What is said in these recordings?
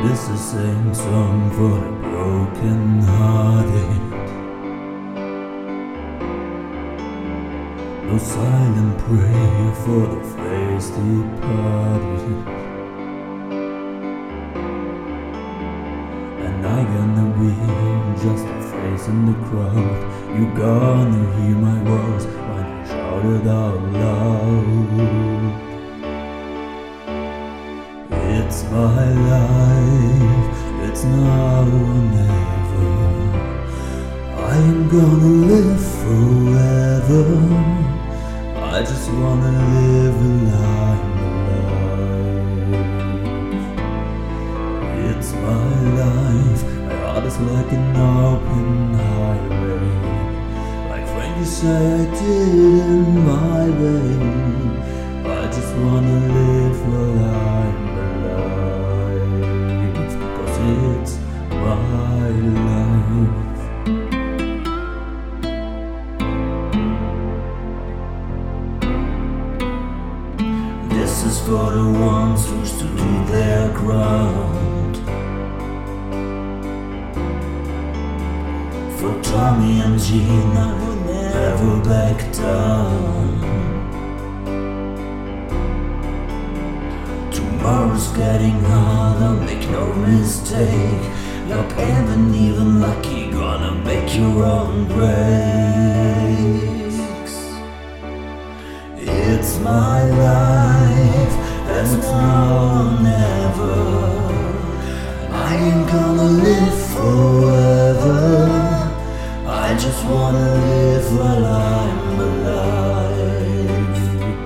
This is the same song for the broken hearted. No silent prayer for the face departed. And I gonna be just a face in the crowd. You gonna hear my words when I shout it out loud. It's my life, it's now or never. I ain't gonna live forever. I just wanna live a life. It's my life, my heart is like an open highway. Like Frankie say, I did in my way. I just wanna live a life. It's my life. This is for the ones who stood their ground. For Tommy and Gina who never back down. Tomorrow's getting harder, make no mistake. Luck ain't even lucky, gonna make your own breaks. It's my life, and it's now or never. I ain't gonna live forever. I just wanna live while I'm alive.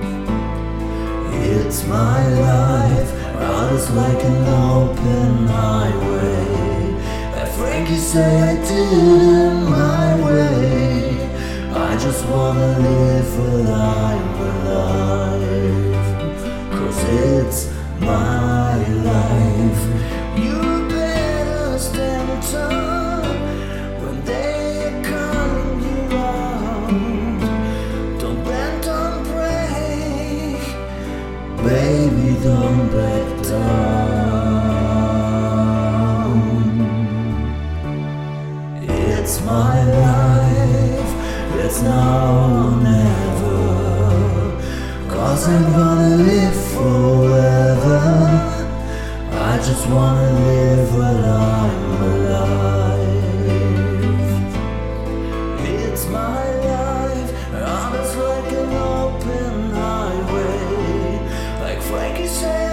It's my life, road is like an open highway. Like Frankie say, I did it my way. I just wanna live while I'm alive. 'Cause it's my life. You better stand tall when they're calling you out. Don't bend, don't break. Baby, don't back down. It's my life, it's now or never. 'Cause I'm gonna live forever. I just wanna live while I'm alive. It's my life, and it's like an open highway. Like Frankie said,